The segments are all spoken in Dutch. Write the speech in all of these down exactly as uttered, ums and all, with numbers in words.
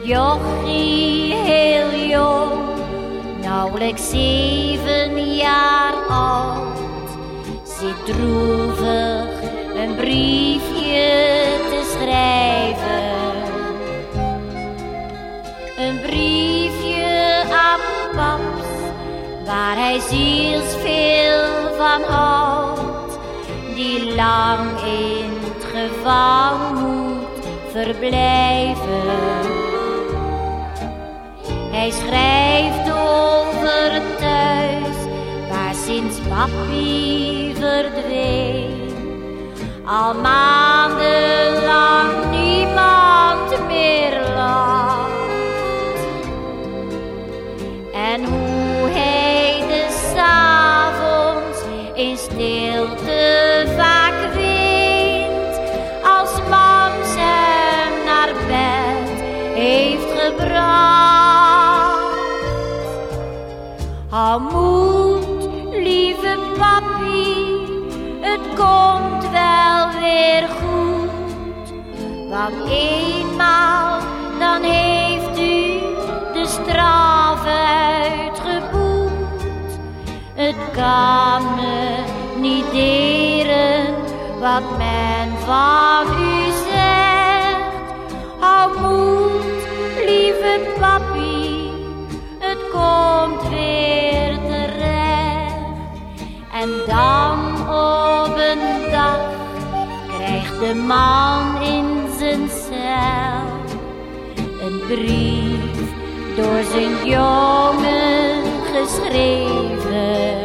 jochie heel jong, nauwelijks zeven jaar oud, zit droevig een briefje te schrijven. Een briefje aan paps, waar hij zielsveel van houdt, die lang in het gevangen moet verblijven. Hij schrijft over het thuis, waar sinds papi verdween, al maandenlang niemand meer lacht. En hoe hij des avonds in stilte vaak weent, als mams hem naar bed heeft gebracht. Hou moed, lieve papi, het komt wel weer goed, want eenmaal dan heeft u de straf uitgeboet. Het kan me niet deren wat men van u zegt. Hou moed, lieve papi, het komt weer terecht. En dan op een dag krijgt de man in zijn cel een brief door zijn jongen geschreven.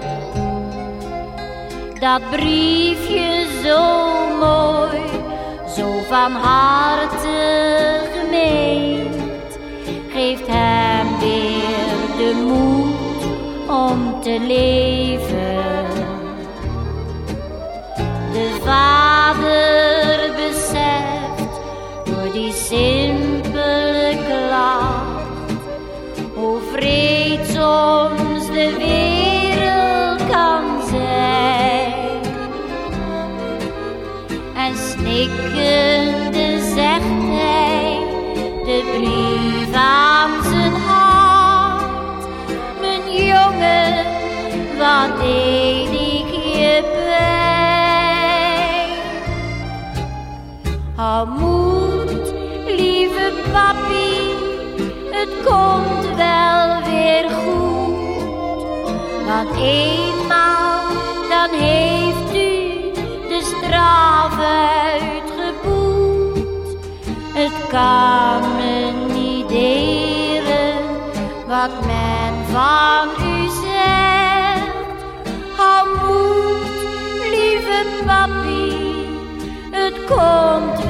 Dat briefje zo mooi, zo van harte gemeend, geeft hem weer de moed om te leven. De vader beseft door die simpele klacht hoe vreed soms de wereld kan zijn. En snikkende zegt hij de brief aan zijn hart: mijn jongen, wat deed ik je pijn. Hou moed, lieve papi, het komt wel weer goed, want eenmaal dan heeft u de straf uitgeboet. Het kan me niet deren wat men van u zegt. Hou moed, lieve papi, het komt